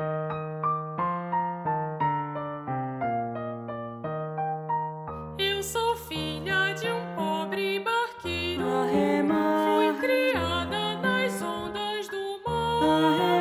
Eu sou filha de um pobre barqueiro. A Fui remar, criada nas ondas do a mar.